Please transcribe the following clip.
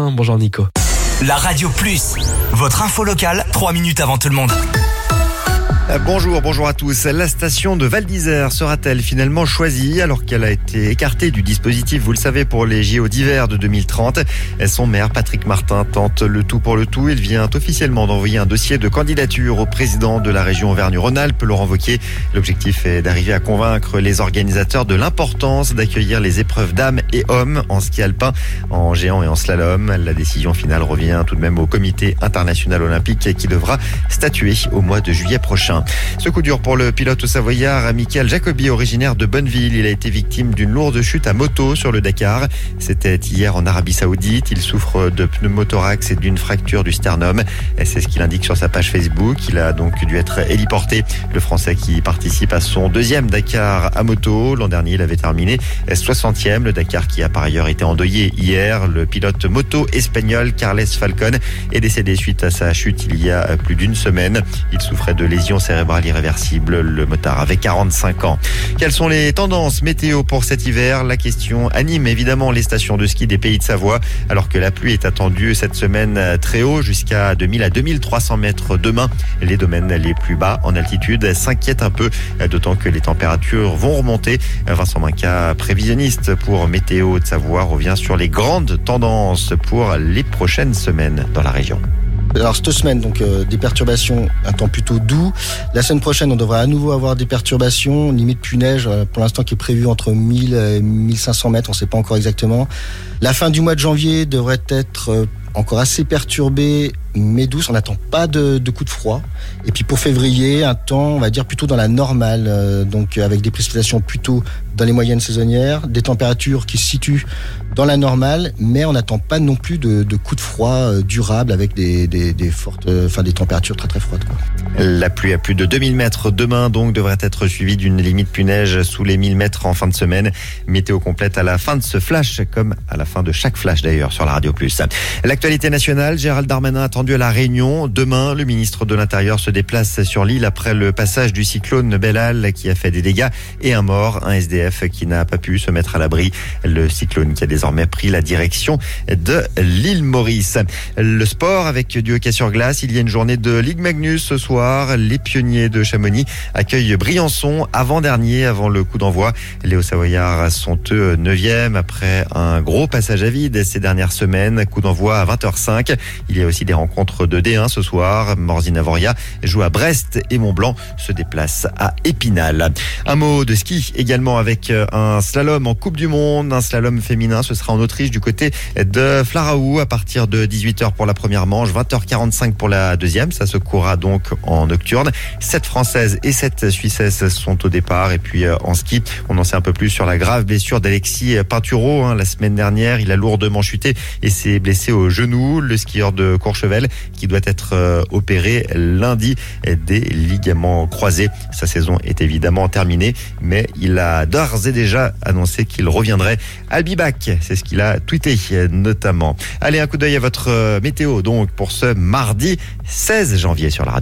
matin. Bonjour Nico. La Radio Plus, votre info locale, 3 minutes avant tout le monde. Bonjour à tous. La station de Val d'Isère sera-t-elle finalement choisie alors qu'elle a été écartée du dispositif, vous le savez, pour les JO d'hiver de 2030 ? Son maire, Patrick Martin, tente le tout pour le tout. Il vient officiellement d'envoyer un dossier de candidature au président de la région Auvergne-Rhône-Alpes, Laurent Wauquiez. L'objectif est d'arriver à convaincre les organisateurs de l'importance d'accueillir les épreuves dames et hommes en ski alpin, en géant et en slalom. La décision finale revient tout de même au comité international olympique qui devra statuer au mois de juillet prochain. Ce coup dur pour le pilote savoyard Michael Jacobi, originaire de Bonneville. Il a été victime d'une lourde chute à moto sur le Dakar. C'était hier en Arabie Saoudite. Il souffre de pneumothorax et d'une fracture du sternum. C'est ce qu'il indique sur sa page Facebook. Il a donc dû être héliporté. Le Français qui participe à son deuxième Dakar à moto. L'an dernier, il avait terminé 60e. Le Dakar qui a par ailleurs été endeuillé hier. Le pilote moto espagnol Carles Falcon est décédé suite à sa chute il y a plus d'une semaine. Il souffrait de lésions cérébrale irréversible. Le motard avait 45 ans. Quelles sont les tendances météo pour cet hiver ? La question anime évidemment les stations de ski des Pays de Savoie, alors que la pluie est attendue cette semaine très haut, jusqu'à 2000 à 2300 mètres demain. Les domaines les plus bas en altitude s'inquiètent un peu, d'autant que les températures vont remonter. Vincent Minca, prévisionniste pour Météo de Savoie, revient sur les grandes tendances pour les prochaines semaines dans la région. Alors cette semaine, donc des perturbations, un temps plutôt doux. La semaine prochaine, on devrait à nouveau avoir des perturbations, limite plus neige, pour l'instant qui est prévu entre 1000 et 1500 mètres, on ne sait pas encore exactement. La fin du mois de janvier devrait être encore assez perturbée, mais douce. On n'attend pas de coups de froid. Et puis pour février, un temps, on va dire, plutôt dans la normale, donc avec des précipitations plutôt dans les moyennes saisonnières, des températures qui se situent dans la normale, mais on n'attend pas non plus de coups de froid durables avec des fortes, des températures très très froides, quoi. La pluie à plus de 2000 mètres demain donc devrait être suivie d'une limite pluie neige sous les 1000 mètres en fin de semaine. Météo complète à la fin de ce flash, comme à la fin de chaque flash d'ailleurs sur la Radio Plus. L'actualité nationale, Gérald Darmanin attendu à La Réunion. Demain, le ministre de l'Intérieur se déplace sur l'île après le passage du cyclone Belal qui a fait des dégâts et un mort, un SDF qui n'a pas pu se mettre à l'abri. Le cyclone qui a désormais pris la direction de l'île Maurice. Le sport avec du hockey sur glace. Il y a une journée de Ligue Magnus ce soir. Les pionniers de Chamonix accueillent Briançon avant le coup d'envoi. Les Hauts-Savoyards sont eux 9e après un gros passage à vide ces dernières semaines. Coup d'envoi à 20h05. Il y a aussi des rencontres de D1 ce soir. Morzine-Avoria joue à Brest et Mont-Blanc se déplace à Épinal. Un mot de ski également avec un slalom en Coupe du Monde. Un slalom féminin, ce sera en Autriche du côté de Flaraou à partir de 18h pour la première manche, 20h45 pour la deuxième. Ça se courra donc en nocturne. 7 Françaises et 7 Suissesses sont au départ. Et puis en ski, on en sait un peu plus sur la grave blessure d'Alexis Pinturo. La semaine dernière, il a lourdement chuté et s'est blessé au genou. Le skieur de Courchevel qui doit être opéré lundi des ligaments croisés. Sa saison est évidemment terminée, mais il a d'ores et déjà annoncé qu'il reviendrait. I'll be back, c'est ce qu'il a tweeté notamment. Allez, un coup d'œil à votre météo donc pour ce mardi 16 janvier sur la radio.